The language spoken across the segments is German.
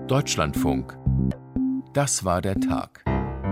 Deutschlandfunk. Das war der Tag.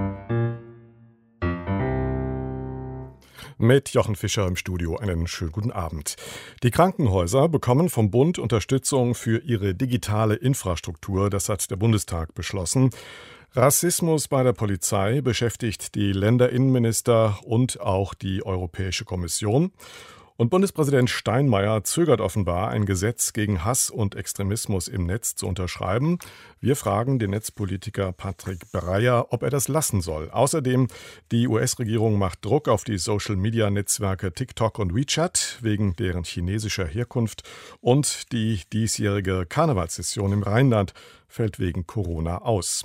Mit Jochen Fischer im Studio einen schönen guten Abend. Die Krankenhäuser bekommen vom Bund Unterstützung für ihre digitale Infrastruktur. Das hat der Bundestag beschlossen. Rassismus bei der Polizei beschäftigt die Länderinnenminister und auch die Europäische Kommission. Und Bundespräsident Steinmeier zögert offenbar, ein Gesetz gegen Hass und Extremismus im Netz zu unterschreiben. Wir fragen den Netzpolitiker Patrick Breyer, ob er das lassen soll. Außerdem, die US-Regierung macht Druck auf die Social-Media-Netzwerke TikTok und WeChat wegen deren chinesischer Herkunft. Und die diesjährige Karnevalssession im Rheinland fällt wegen Corona aus.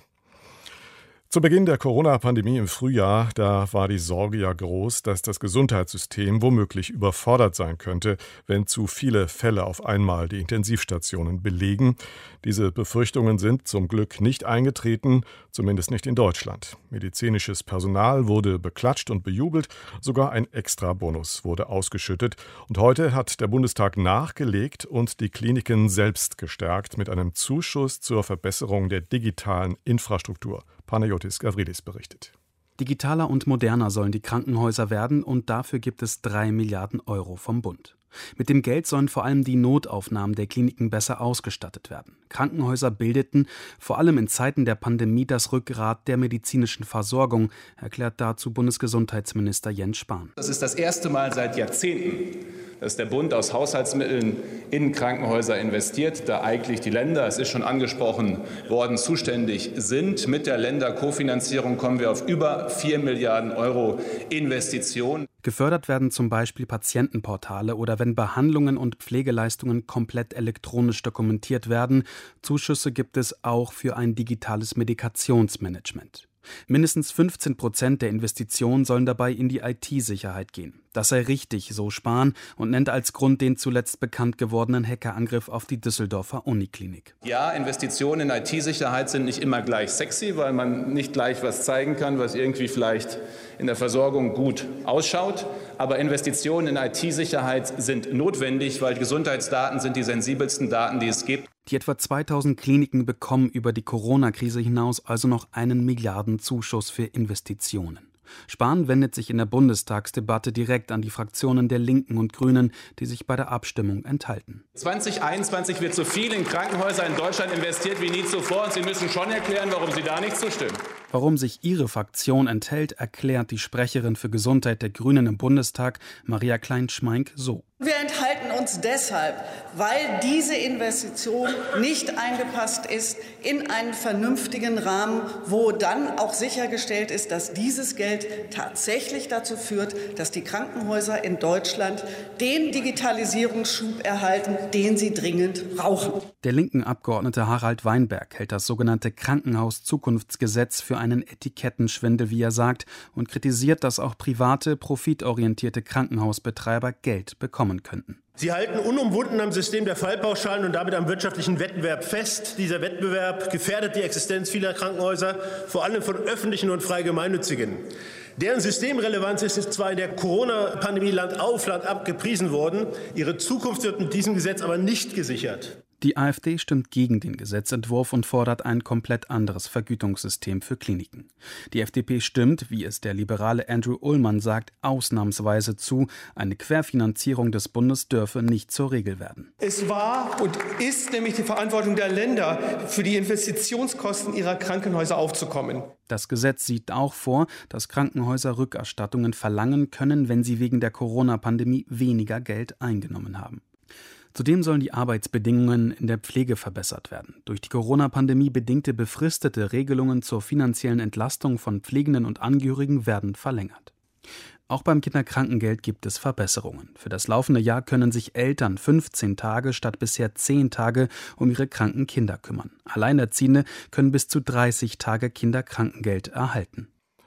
Zu Beginn der Corona-Pandemie im Frühjahr, da war die Sorge ja groß, dass das Gesundheitssystem womöglich überfordert sein könnte, wenn zu viele Fälle auf einmal die Intensivstationen belegen. Diese Befürchtungen sind zum Glück nicht eingetreten, zumindest nicht in Deutschland. Medizinisches Personal wurde beklatscht und bejubelt, sogar ein Extrabonus wurde ausgeschüttet. Und heute hat der Bundestag nachgelegt und die Kliniken selbst gestärkt mit einem Zuschuss zur Verbesserung der digitalen Infrastruktur. Panayotis Gavridis berichtet. Digitaler und moderner sollen die Krankenhäuser werden und dafür gibt es 3 Milliarden Euro vom Bund. Mit dem Geld sollen vor allem die Notaufnahmen der Kliniken besser ausgestattet werden. Krankenhäuser bildeten vor allem in Zeiten der Pandemie das Rückgrat der medizinischen Versorgung, erklärt dazu Bundesgesundheitsminister Jens Spahn. Das ist das erste Mal seit Jahrzehnten, dass der Bund aus Haushaltsmitteln in Krankenhäuser investiert, da eigentlich die Länder, es ist schon angesprochen worden, zuständig sind. Mit der Länderkofinanzierung kommen wir auf über 4 Milliarden Euro Investitionen. Gefördert werden zum Beispiel Patientenportale oder wenn Behandlungen und Pflegeleistungen komplett elektronisch dokumentiert werden. Zuschüsse gibt es auch für ein digitales Medikationsmanagement. Mindestens 15% der Investitionen sollen dabei in die IT-Sicherheit gehen. Das sei richtig, so Spahn, und nennt als Grund den zuletzt bekannt gewordenen Hackerangriff auf die Düsseldorfer Uniklinik. Ja, Investitionen in IT-Sicherheit sind nicht immer gleich sexy, weil man nicht gleich was zeigen kann, was irgendwie vielleicht in der Versorgung gut ausschaut. Aber Investitionen in IT-Sicherheit sind notwendig, weil Gesundheitsdaten sind die sensibelsten Daten, die es gibt. Die etwa 2000 Kliniken bekommen über die Corona-Krise hinaus also noch einen Milliardenzuschuss für Investitionen. Spahn wendet sich in der Bundestagsdebatte direkt an die Fraktionen der Linken und Grünen, die sich bei der Abstimmung enthalten. 2021 wird so viel in Krankenhäuser in Deutschland investiert wie nie zuvor. Und Sie müssen schon erklären, warum Sie da nicht zustimmen. Warum sich Ihre Fraktion enthält, erklärt die Sprecherin für Gesundheit der Grünen im Bundestag, Maria Klein-Schmeink, so. Wir enthalten uns deshalb, weil diese Investition nicht eingepasst ist in einen vernünftigen Rahmen, wo dann auch sichergestellt ist, dass dieses Geld tatsächlich dazu führt, dass die Krankenhäuser in Deutschland den Digitalisierungsschub erhalten, den sie dringend brauchen. Der linken Abgeordnete Harald Weinberg hält das sogenannte Krankenhauszukunftsgesetz für einen Etikettenschwindel, wie er sagt, und kritisiert, dass auch private, profitorientierte Krankenhausbetreiber Geld bekommen könnten. Sie halten unumwunden am System der Fallpauschalen und damit am wirtschaftlichen Wettbewerb fest. Dieser Wettbewerb gefährdet die Existenz vieler Krankenhäuser, vor allem von öffentlichen und frei gemeinnützigen. Deren Systemrelevanz ist zwar in der Corona-Pandemie Land auf, Land ab gepriesen worden, ihre Zukunft wird mit diesem Gesetz aber nicht gesichert. Die AfD stimmt gegen den Gesetzentwurf und fordert ein komplett anderes Vergütungssystem für Kliniken. Die FDP stimmt, wie es der liberale Andrew Ullmann sagt, ausnahmsweise zu. Eine Querfinanzierung des Bundes dürfe nicht zur Regel werden. Es war und ist nämlich die Verantwortung der Länder, für die Investitionskosten ihrer Krankenhäuser aufzukommen. Das Gesetz sieht auch vor, dass Krankenhäuser Rückerstattungen verlangen können, wenn sie wegen der Corona-Pandemie weniger Geld eingenommen haben. Zudem sollen die Arbeitsbedingungen in der Pflege verbessert werden. Durch die Corona-Pandemie bedingte befristete Regelungen zur finanziellen Entlastung von Pflegenden und Angehörigen werden verlängert. Auch beim Kinderkrankengeld gibt es Verbesserungen. Für das laufende Jahr können sich Eltern 15 Tage statt bisher 10 Tage um ihre kranken Kinder kümmern. Alleinerziehende können bis zu 30 Tage Kinderkrankengeld erhalten.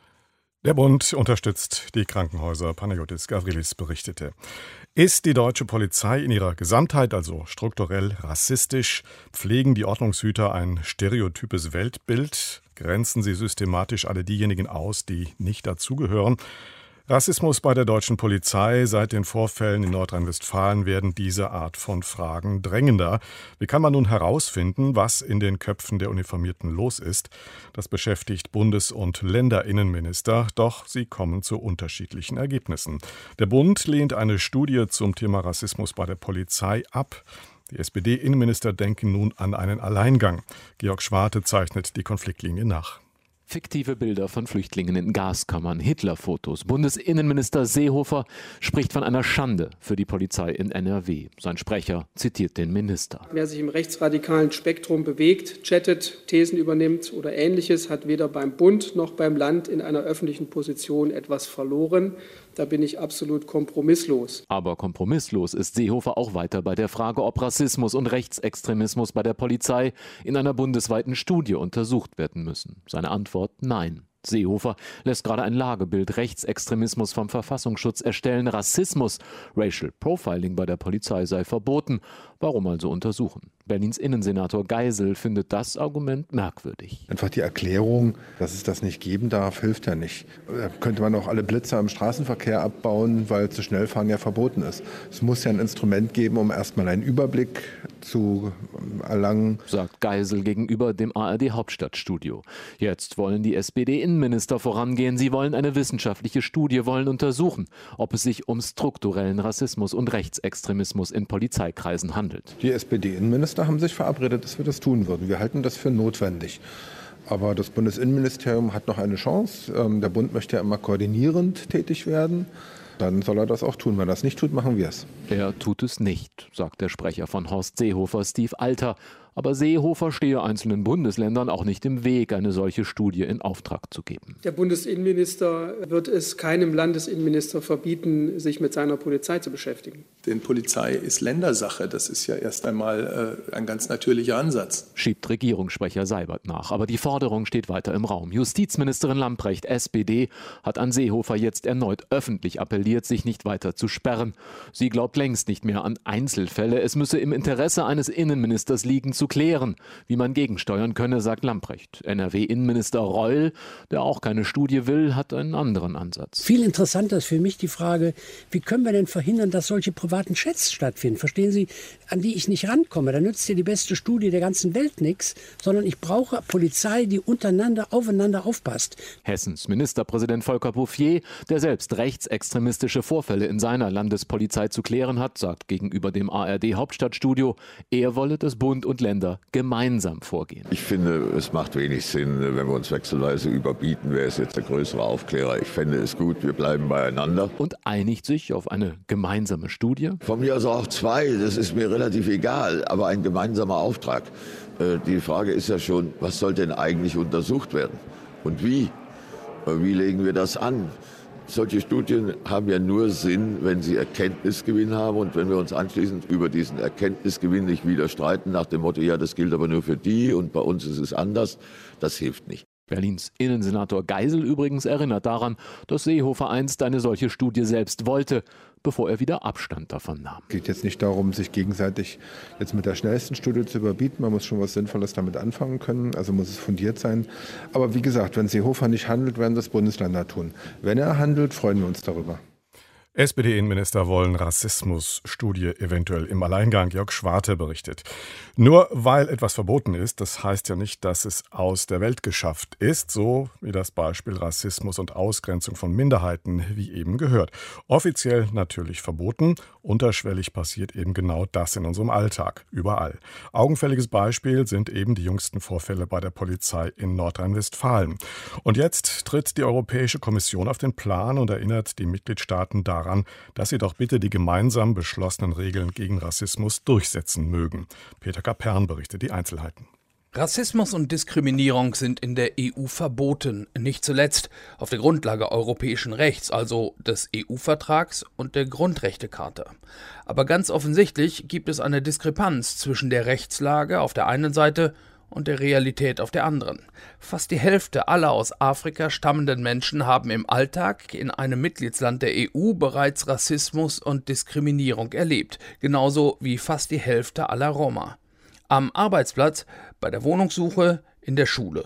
Der Bund unterstützt die Krankenhäuser. Panayotis Gavrilis berichtete. Ist die deutsche Polizei in ihrer Gesamtheit, also strukturell rassistisch? Pflegen die Ordnungshüter ein stereotypes Weltbild? Grenzen sie systematisch alle diejenigen aus, die nicht dazugehören? Rassismus bei der deutschen Polizei. Seit den Vorfällen in Nordrhein-Westfalen werden diese Art von Fragen drängender. Wie kann man nun herausfinden, was in den Köpfen der Uniformierten los ist? Das beschäftigt Bundes- und Länderinnenminister, doch sie kommen zu unterschiedlichen Ergebnissen. Der Bund lehnt eine Studie zum Thema Rassismus bei der Polizei ab. Die SPD-Innenminister denken nun an einen Alleingang. Georg Schwarte zeichnet die Konfliktlinie nach. Fiktive Bilder von Flüchtlingen in Gaskammern, Hitlerfotos. Bundesinnenminister Seehofer spricht von einer Schande für die Polizei in NRW. Sein Sprecher zitiert den Minister. Wer sich im rechtsradikalen Spektrum bewegt, chattet, Thesen übernimmt oder Ähnliches, hat weder beim Bund noch beim Land in einer öffentlichen Position etwas verloren. Da bin ich absolut kompromisslos. Aber kompromisslos ist Seehofer auch weiter bei der Frage, ob Rassismus und Rechtsextremismus bei der Polizei in einer bundesweiten Studie untersucht werden müssen. Seine Antwort: Nein. Seehofer lässt gerade ein Lagebild Rechtsextremismus vom Verfassungsschutz erstellen. Rassismus, Racial Profiling bei der Polizei sei verboten. Warum also untersuchen? Berlins Innensenator Geisel findet das Argument merkwürdig. Einfach die Erklärung, dass es das nicht geben darf, hilft ja nicht. Da könnte man auch alle Blitzer im Straßenverkehr abbauen, weil zu schnell fahren ja verboten ist. Es muss ja ein Instrument geben, um erstmal einen Überblick zu erlangen, sagt Geisel gegenüber dem ARD-Hauptstadtstudio. Jetzt wollen die SPD-Innenminister vorangehen. Sie wollen eine wissenschaftliche Studie, wollen untersuchen, ob es sich um strukturellen Rassismus und Rechtsextremismus in Polizeikreisen handelt. Die SPD-Innenminister haben sich verabredet, dass wir das tun würden. Wir halten das für notwendig. Aber das Bundesinnenministerium hat noch eine Chance. Der Bund möchte ja immer koordinierend tätig werden. Dann soll er das auch tun. Wenn er das nicht tut, machen wir es. Er tut es nicht, sagt der Sprecher von Horst Seehofer, Steve Alter. Aber Seehofer stehe einzelnen Bundesländern auch nicht im Weg, eine solche Studie in Auftrag zu geben. Der Bundesinnenminister wird es keinem Landesinnenminister verbieten, sich mit seiner Polizei zu beschäftigen. Denn Polizei ist Ländersache. Das ist ja erst einmal ein ganz natürlicher Ansatz. Schiebt Regierungssprecher Seibert nach. Aber die Forderung steht weiter im Raum. Justizministerin Lambrecht, SPD, hat an Seehofer jetzt erneut öffentlich appelliert, sich nicht weiter zu sperren. Sie glaubt längst nicht mehr an Einzelfälle. Es müsse im Interesse eines Innenministers liegen, zu klären, wie man gegensteuern könne, sagt Lambrecht. NRW-Innenminister Reul, der auch keine Studie will, hat einen anderen Ansatz. Viel interessanter ist für mich die Frage, wie können wir denn verhindern, dass solche privaten Chats stattfinden? Verstehen Sie, an die ich nicht rankomme. Da nützt ja die beste Studie der ganzen Welt nichts, sondern ich brauche Polizei, die untereinander aufeinander aufpasst. Hessens Ministerpräsident Volker Bouffier, der selbst rechtsextremistische Vorfälle in seiner Landespolizei zu klären hat, sagt gegenüber dem ARD-Hauptstadtstudio, er wolle, dass Bund und Länder gemeinsam vorgehen. Ich finde, es macht wenig Sinn, wenn wir uns wechselsweise überbieten, wer ist jetzt der größere Aufklärer. Ich fände es gut, wir bleiben beieinander. Und einigt sich auf eine gemeinsame Studie? Von mir aus auch zwei, das ist mir relativ egal, aber ein gemeinsamer Auftrag. Die Frage ist ja schon, was soll denn eigentlich untersucht werden? Und wie? Wie legen wir das an? Solche Studien haben ja nur Sinn, wenn sie Erkenntnisgewinn haben und wenn wir uns anschließend über diesen Erkenntnisgewinn nicht wieder streiten, nach dem Motto, ja, das gilt aber nur für die und bei uns ist es anders, das hilft nicht. Berlins Innensenator Geisel übrigens erinnert daran, dass Seehofer einst eine solche Studie selbst wollte, bevor er wieder Abstand davon nahm. Es geht jetzt nicht darum, sich gegenseitig jetzt mit der schnellsten Studie zu überbieten. Man muss schon was Sinnvolles damit anfangen können, also muss es fundiert sein. Aber wie gesagt, wenn Seehofer nicht handelt, werden das Bundesländer tun. Wenn er handelt, freuen wir uns darüber. SPD-Innenminister wollen Rassismusstudie eventuell im Alleingang. Georg Schwarte berichtet. Nur weil etwas verboten ist, das heißt ja nicht, dass es aus der Welt geschafft ist, so wie das Beispiel Rassismus und Ausgrenzung von Minderheiten, wie eben gehört. Offiziell natürlich verboten, unterschwellig passiert eben genau das in unserem Alltag, überall. Augenfälliges Beispiel sind eben die jüngsten Vorfälle bei der Polizei in Nordrhein-Westfalen. Und jetzt tritt die Europäische Kommission auf den Plan und erinnert die Mitgliedstaaten daran, dass sie doch bitte die gemeinsam beschlossenen Regeln gegen Rassismus durchsetzen mögen. Peter Kapern berichtet die Einzelheiten. Rassismus und Diskriminierung sind in der EU verboten, nicht zuletzt auf der Grundlage europäischen Rechts, also des EU-Vertrags und der Grundrechtecharta. Aber ganz offensichtlich gibt es eine Diskrepanz zwischen der Rechtslage auf der einen Seite und der Realität auf der anderen. Fast die Hälfte aller aus Afrika stammenden Menschen haben im Alltag in einem Mitgliedsland der EU bereits Rassismus und Diskriminierung erlebt, genauso wie fast die Hälfte aller Roma. Am Arbeitsplatz, bei der Wohnungssuche, in der Schule.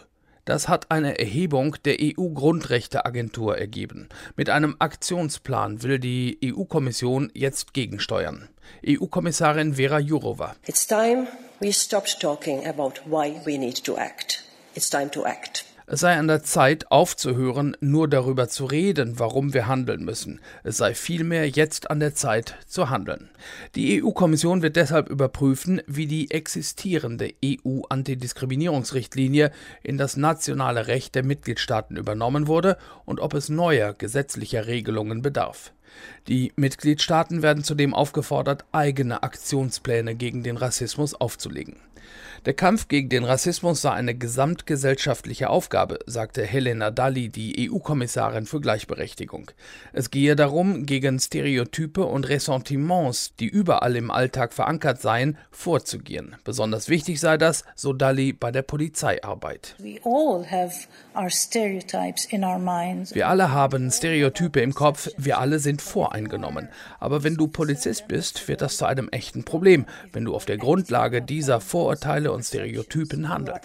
Das hat eine Erhebung der EU-Grundrechteagentur ergeben. Mit einem Aktionsplan will die EU-Kommission jetzt gegensteuern. EU-Kommissarin Věra Jourová. It's time we stopped talking about why we need to act. It's time to act. Es sei an der Zeit, aufzuhören, nur darüber zu reden, warum wir handeln müssen. Es sei vielmehr jetzt an der Zeit, zu handeln. Die EU-Kommission wird deshalb überprüfen, wie die existierende EU-Antidiskriminierungsrichtlinie in das nationale Recht der Mitgliedstaaten übernommen wurde und ob es neuer gesetzlicher Regelungen bedarf. Die Mitgliedstaaten werden zudem aufgefordert, eigene Aktionspläne gegen den Rassismus aufzulegen. Der Kampf gegen den Rassismus sei eine gesamtgesellschaftliche Aufgabe, sagte Helena Dalli, die EU-Kommissarin für Gleichberechtigung. Es gehe darum, gegen Stereotype und Ressentiments, die überall im Alltag verankert seien, vorzugehen. Besonders wichtig sei das, so Dalli, bei der Polizeiarbeit. Wir alle haben Stereotype im Kopf, wir alle sind voreingenommen. Aber wenn du Polizist bist, wird das zu einem echten Problem, wenn du auf der Grundlage dieser Vorurteile und Stereotypen handelst.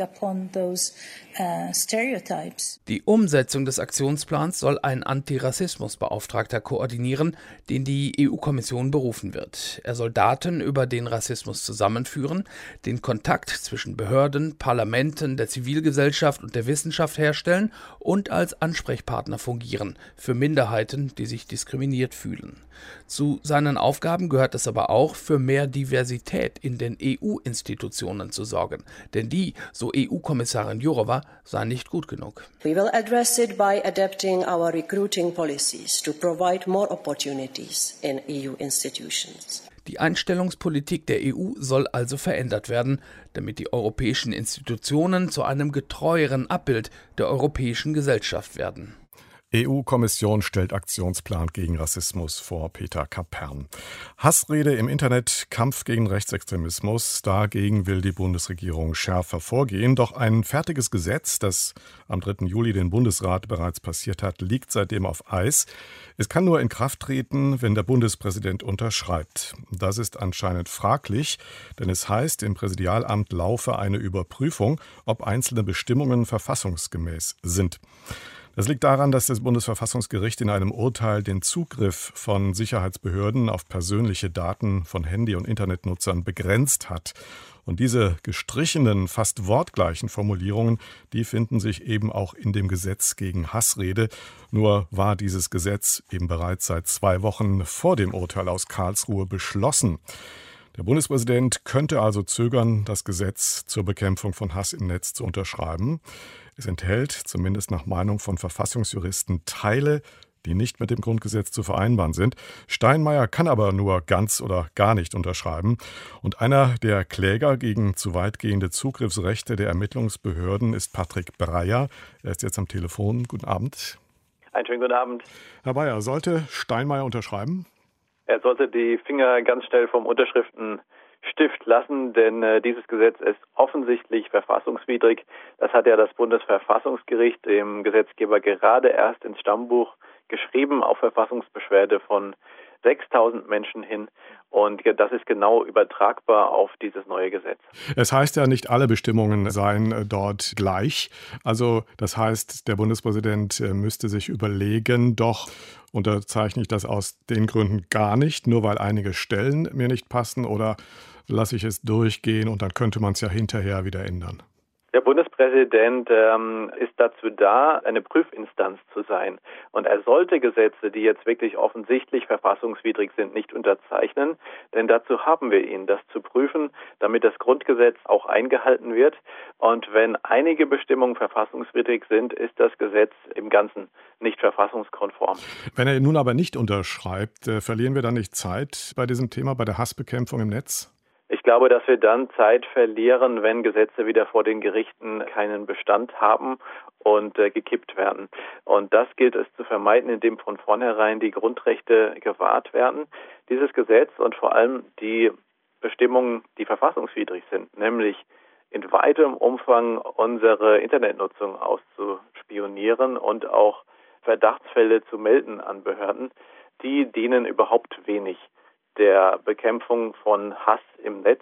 Die Umsetzung des Aktionsplans soll ein Antirassismusbeauftragter koordinieren, den die EU-Kommission berufen wird. Er soll Daten über den Rassismus zusammenführen, den Kontakt zwischen Behörden, Parlamenten, der Zivilgesellschaft und der Wissenschaft herstellen und als Ansprechpartner fungieren für Minderheiten, die sich diskriminiert fühlen. Zu seinen Aufgaben gehört es aber auch, für mehr Diversität in den EU-Institutionen zu sorgen. Denn die, so EU-Kommissarin Jourová, sei nicht gut genug. We will address it by adapting our recruiting policies to provide more opportunities in EU institutions. Die Einstellungspolitik der EU soll also verändert werden, damit die europäischen Institutionen zu einem getreueren Abbild der europäischen Gesellschaft werden. EU-Kommission stellt Aktionsplan gegen Rassismus vor. Peter Kapern. Hassrede im Internet, Kampf gegen Rechtsextremismus. Dagegen will die Bundesregierung schärfer vorgehen. Doch ein fertiges Gesetz, das am 3. Juli den Bundesrat bereits passiert hat, liegt seitdem auf Eis. Es kann nur in Kraft treten, wenn der Bundespräsident unterschreibt. Das ist anscheinend fraglich, denn es heißt, im Präsidialamt laufe eine Überprüfung, ob einzelne Bestimmungen verfassungsgemäß sind. Das liegt daran, dass das Bundesverfassungsgericht in einem Urteil den Zugriff von Sicherheitsbehörden auf persönliche Daten von Handy- und Internetnutzern begrenzt hat. Und diese gestrichenen, fast wortgleichen Formulierungen, die finden sich eben auch in dem Gesetz gegen Hassrede. Nur war dieses Gesetz eben bereits seit 2 Wochen vor dem Urteil aus Karlsruhe beschlossen. Der Bundespräsident könnte also zögern, das Gesetz zur Bekämpfung von Hass im Netz zu unterschreiben. Es enthält, zumindest nach Meinung von Verfassungsjuristen, Teile, die nicht mit dem Grundgesetz zu vereinbaren sind. Steinmeier kann aber nur ganz oder gar nicht unterschreiben. Und einer der Kläger gegen zu weitgehende Zugriffsrechte der Ermittlungsbehörden ist Patrick Breyer. Er ist jetzt am Telefon. Guten Abend. Einen schönen guten Abend. Herr Breyer, sollte Steinmeier unterschreiben? Er sollte die Finger ganz schnell vom Unterschriftenstift lassen, denn dieses Gesetz ist offensichtlich verfassungswidrig. Das hat ja das Bundesverfassungsgericht dem Gesetzgeber gerade erst ins Stammbuch geschrieben, auf Verfassungsbeschwerde von 6.000 Menschen hin. Und das ist genau übertragbar auf dieses neue Gesetz. Es heißt ja, nicht alle Bestimmungen seien dort gleich. Also das heißt, der Bundespräsident müsste sich überlegen, doch unterzeichne ich das aus den Gründen gar nicht, nur weil einige Stellen mir nicht passen, oder lasse ich es durchgehen und dann könnte man es ja hinterher wieder ändern. Der Bundespräsident ist dazu da, eine Prüfinstanz zu sein. Und er sollte Gesetze, die jetzt wirklich offensichtlich verfassungswidrig sind, nicht unterzeichnen. Denn dazu haben wir ihn, das zu prüfen, damit das Grundgesetz auch eingehalten wird. Und wenn einige Bestimmungen verfassungswidrig sind, ist das Gesetz im Ganzen nicht verfassungskonform. Wenn er nun aber nicht unterschreibt, verlieren wir dann nicht Zeit bei diesem Thema, bei der Hassbekämpfung im Netz? Ich glaube, dass wir dann Zeit verlieren, wenn Gesetze wieder vor den Gerichten keinen Bestand haben und gekippt werden. Und das gilt es zu vermeiden, indem von vornherein die Grundrechte gewahrt werden. Dieses Gesetz und vor allem die Bestimmungen, die verfassungswidrig sind, nämlich in weitem Umfang unsere Internetnutzung auszuspionieren und auch Verdachtsfälle zu melden an Behörden, die dienen überhaupt wenig der Bekämpfung von Hass im Netz,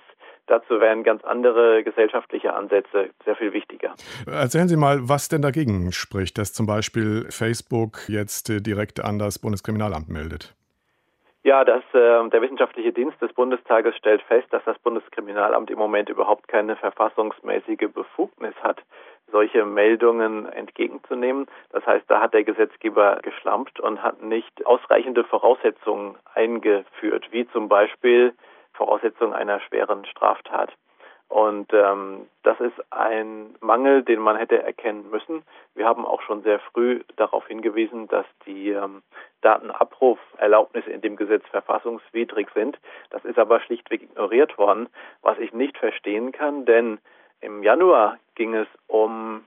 Dazu wären ganz andere gesellschaftliche Ansätze sehr viel wichtiger. Erzählen Sie mal, was denn dagegen spricht, dass zum Beispiel Facebook jetzt direkt an das Bundeskriminalamt meldet. Ja, der Wissenschaftliche Dienst des Bundestages stellt fest, dass das Bundeskriminalamt im Moment überhaupt keine verfassungsmäßige Befugnis hat, solche Meldungen entgegenzunehmen. Das heißt, da hat der Gesetzgeber geschlampt und hat nicht ausreichende Voraussetzungen eingeführt, wie zum Beispiel Voraussetzungen einer schweren Straftat. Und das ist ein Mangel, den man hätte erkennen müssen. Wir haben auch schon sehr früh darauf hingewiesen, dass die Datenabruferlaubnisse in dem Gesetz verfassungswidrig sind. Das ist aber schlichtweg ignoriert worden, was ich nicht verstehen kann, denn im Januar ging es um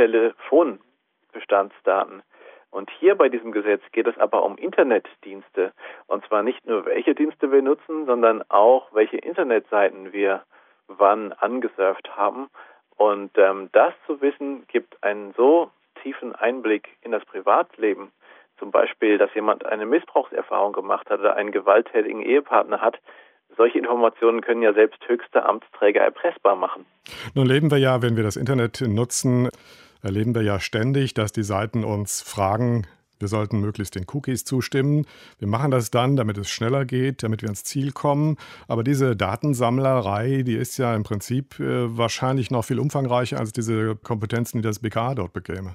Telefonbestandsdaten. Und hier bei diesem Gesetz geht es aber um Internetdienste. Und zwar nicht nur, welche Dienste wir nutzen, sondern auch, welche Internetseiten wir wann angesurft haben. Und das zu wissen, gibt einen so tiefen Einblick in das Privatleben. Zum Beispiel, dass jemand eine Missbrauchserfahrung gemacht hat oder einen gewalttätigen Ehepartner hat. Solche Informationen können ja selbst höchste Amtsträger erpressbar machen. Nun leben wir ja, wenn wir das Internet nutzen, erleben wir ja ständig, dass die Seiten uns fragen, wir sollten möglichst den Cookies zustimmen. Wir machen das dann, damit es schneller geht, damit wir ans Ziel kommen. Aber diese Datensammlerei, die ist ja im Prinzip wahrscheinlich noch viel umfangreicher als diese Kompetenzen, die das BKA dort bekäme.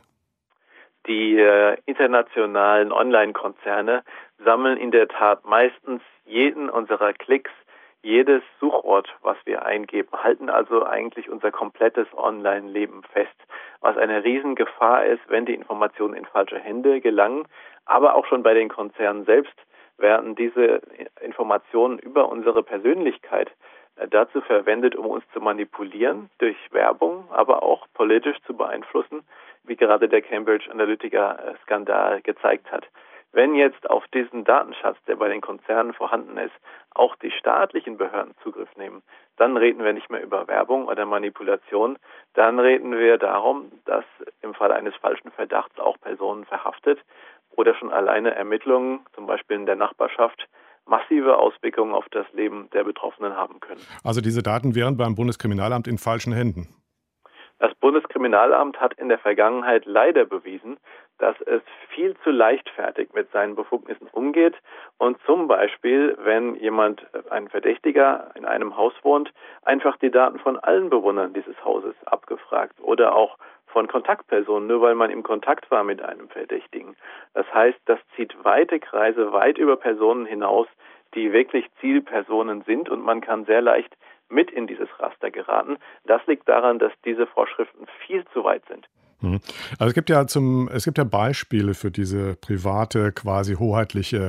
Die internationalen Online-Konzerne sammeln in der Tat meistens jeden unserer Klicks, jedes Suchwort, was wir eingeben, halten also eigentlich unser komplettes Online-Leben fest, was eine Riesengefahr ist, wenn die Informationen in falsche Hände gelangen. Aber auch schon bei den Konzernen selbst werden diese Informationen über unsere Persönlichkeit dazu verwendet, um uns zu manipulieren, durch Werbung, aber auch politisch zu beeinflussen, wie gerade der Cambridge Analytica-Skandal gezeigt hat. Wenn jetzt auf diesen Datenschatz, der bei den Konzernen vorhanden ist, auch die staatlichen Behörden Zugriff nehmen, dann reden wir nicht mehr über Werbung oder Manipulation, dann reden wir darum, dass im Fall eines falschen Verdachts auch Personen verhaftet oder schon alleine Ermittlungen, zum Beispiel in der Nachbarschaft, massive Auswirkungen auf das Leben der Betroffenen haben können. Also diese Daten wären beim Bundeskriminalamt in falschen Händen? Das Bundeskriminalamt hat in der Vergangenheit leider bewiesen, dass es viel zu leichtfertig mit seinen Befugnissen umgeht und zum Beispiel, wenn ein Verdächtiger in einem Haus wohnt, einfach die Daten von allen Bewohnern dieses Hauses abgefragt oder auch von Kontaktpersonen, nur weil man im Kontakt war mit einem Verdächtigen. Das heißt, das zieht weite Kreise weit über Personen hinaus, die wirklich Zielpersonen sind und man kann sehr leicht mit in dieses Raster geraten. Das liegt daran, dass diese Vorschriften viel zu weit sind. Also es gibt ja Beispiele für diese private, quasi hoheitliche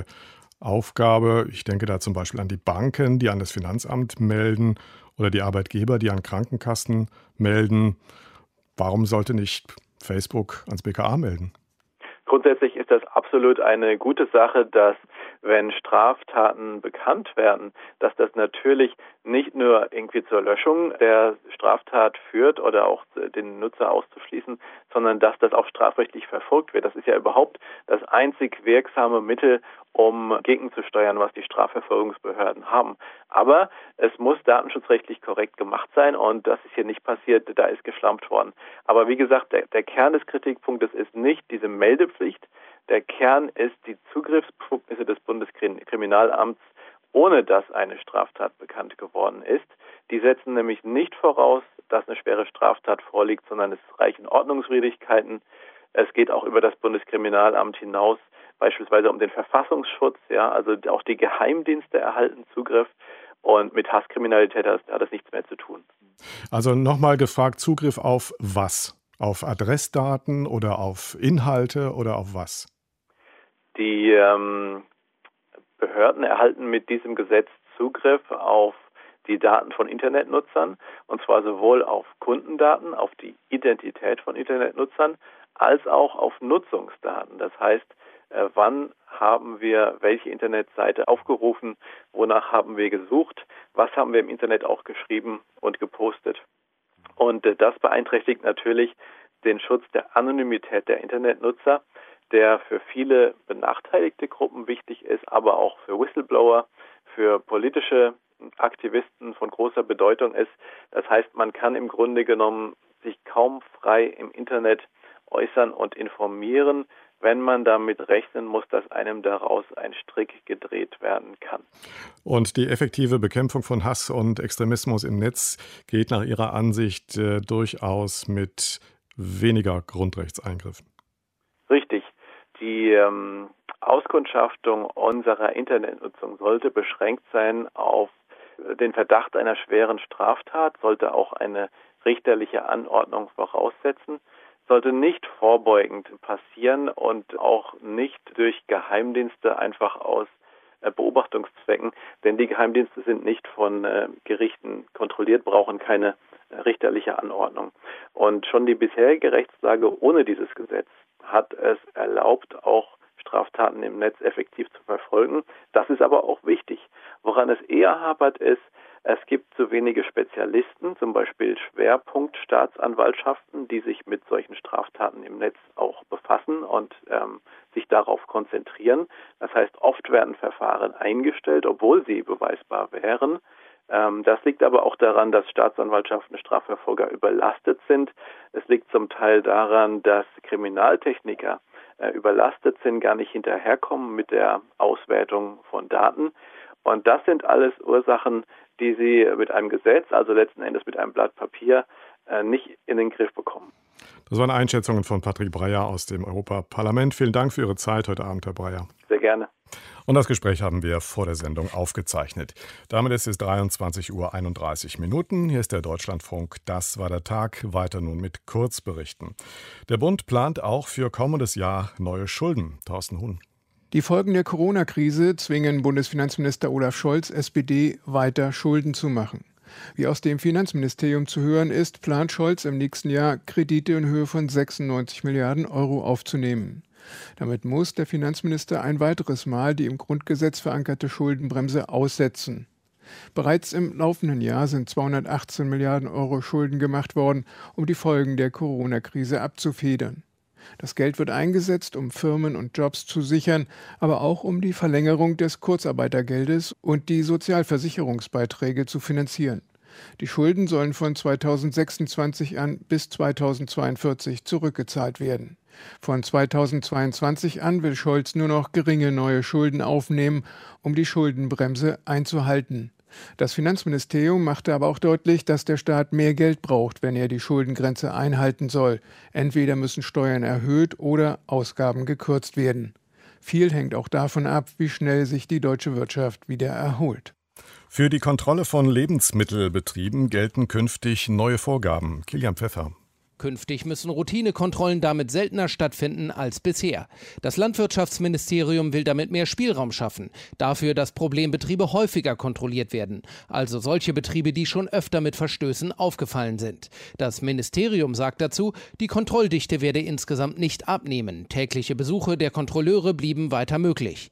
Aufgabe. Ich denke da zum Beispiel an die Banken, die an das Finanzamt melden oder die Arbeitgeber, die an Krankenkassen melden. Warum sollte nicht Facebook ans BKA melden? Grundsätzlich ist das absolut eine gute Sache, dass, wenn Straftaten bekannt werden, dass das natürlich nicht nur irgendwie zur Löschung der Straftat führt oder auch den Nutzer auszuschließen, sondern dass das auch strafrechtlich verfolgt wird. Das ist ja überhaupt das einzig wirksame Mittel, um gegenzusteuern, was die Strafverfolgungsbehörden haben. Aber es muss datenschutzrechtlich korrekt gemacht sein und das ist hier nicht passiert, da ist geschlampt worden. Aber wie gesagt, der Kern des Kritikpunktes ist nicht diese Meldepflicht, der Kern ist die Zugriffsbefugnisse des Bundeskriminalamts, ohne dass eine Straftat bekannt geworden ist. Die setzen nämlich nicht voraus, dass eine schwere Straftat vorliegt, sondern es reichen Ordnungswidrigkeiten. Es geht auch über das Bundeskriminalamt hinaus, beispielsweise um den Verfassungsschutz, also auch die Geheimdienste erhalten Zugriff und mit Hasskriminalität hat das nichts mehr zu tun. Also nochmal gefragt, Zugriff auf was? Auf Adressdaten oder auf Inhalte oder auf was? Die Behörden erhalten mit diesem Gesetz Zugriff auf die Daten von Internetnutzern, und zwar sowohl auf Kundendaten, auf die Identität von Internetnutzern, als auch auf Nutzungsdaten. Das heißt, wann haben wir welche Internetseite aufgerufen, wonach haben wir gesucht, was haben wir im Internet auch geschrieben und gepostet. Und das beeinträchtigt natürlich den Schutz der Anonymität der Internetnutzer, der für viele benachteiligte Gruppen wichtig ist, aber auch für Whistleblower, für politische Aktivisten von großer Bedeutung ist. Das heißt, man kann im Grunde genommen sich kaum frei im Internet äußern und informieren, wenn man damit rechnen muss, dass einem daraus ein Strick gedreht werden kann. Und die effektive Bekämpfung von Hass und Extremismus im Netz geht nach Ihrer Ansicht durchaus mit weniger Grundrechtseingriffen. Richtig. Die Auskundschaftung unserer Internetnutzung sollte beschränkt sein auf den Verdacht einer schweren Straftat, sollte auch eine richterliche Anordnung voraussetzen, sollte nicht vorbeugend passieren und auch nicht durch Geheimdienste einfach aus Beobachtungszwecken, denn die Geheimdienste sind nicht von Gerichten kontrolliert, brauchen keine richterliche Anordnung. Und schon die bisherige Rechtslage ohne dieses Gesetz hat es erlaubt, auch Straftaten im Netz effektiv zu verfolgen. Das ist aber auch wichtig. Woran es eher hapert ist, es gibt zu wenige Spezialisten, zum Beispiel Schwerpunktstaatsanwaltschaften, die sich mit solchen Straftaten im Netz auch befassen und sich darauf konzentrieren. Das heißt, oft werden Verfahren eingestellt, obwohl sie beweisbar wären. Das liegt aber auch daran, dass Staatsanwaltschaften, Strafverfolger überlastet sind. Es liegt zum Teil daran, dass Kriminaltechniker überlastet sind, gar nicht hinterherkommen mit der Auswertung von Daten. Und das sind alles Ursachen, die sie mit einem Gesetz, also letzten Endes mit einem Blatt Papier, nicht in den Griff bekommen. Das waren Einschätzungen von Patrick Breyer aus dem Europaparlament. Vielen Dank für Ihre Zeit heute Abend, Herr Breyer. Sehr gerne. Und das Gespräch haben wir vor der Sendung aufgezeichnet. Damit ist es 23:31 Uhr. Hier ist der Deutschlandfunk. Das war der Tag. Weiter nun mit Kurzberichten. Der Bund plant auch für kommendes Jahr neue Schulden. Thorsten Huhn. Die Folgen der Corona-Krise zwingen Bundesfinanzminister Olaf Scholz, SPD, weiter Schulden zu machen. Wie aus dem Finanzministerium zu hören ist, plant Scholz im nächsten Jahr Kredite in Höhe von 96 Milliarden Euro aufzunehmen. Damit muss der Finanzminister ein weiteres Mal die im Grundgesetz verankerte Schuldenbremse aussetzen. Bereits im laufenden Jahr sind 218 Milliarden Euro Schulden gemacht worden, um die Folgen der Corona-Krise abzufedern. Das Geld wird eingesetzt, um Firmen und Jobs zu sichern, aber auch um die Verlängerung des Kurzarbeitergeldes und die Sozialversicherungsbeiträge zu finanzieren. Die Schulden sollen von 2026 an bis 2042 zurückgezahlt werden. Von 2022 an will Scholz nur noch geringe neue Schulden aufnehmen, um die Schuldenbremse einzuhalten. Das Finanzministerium machte aber auch deutlich, dass der Staat mehr Geld braucht, wenn er die Schuldengrenze einhalten soll. Entweder müssen Steuern erhöht oder Ausgaben gekürzt werden. Viel hängt auch davon ab, wie schnell sich die deutsche Wirtschaft wieder erholt. Für die Kontrolle von Lebensmittelbetrieben gelten künftig neue Vorgaben. Kilian Pfeffer. Künftig müssen Routinekontrollen damit seltener stattfinden als bisher. Das Landwirtschaftsministerium will damit mehr Spielraum schaffen, dafür, dass Problembetriebe häufiger kontrolliert werden, also solche Betriebe, die schon öfter mit Verstößen aufgefallen sind. Das Ministerium sagt dazu, die Kontrolldichte werde insgesamt nicht abnehmen. Tägliche Besuche der Kontrolleure blieben weiter möglich.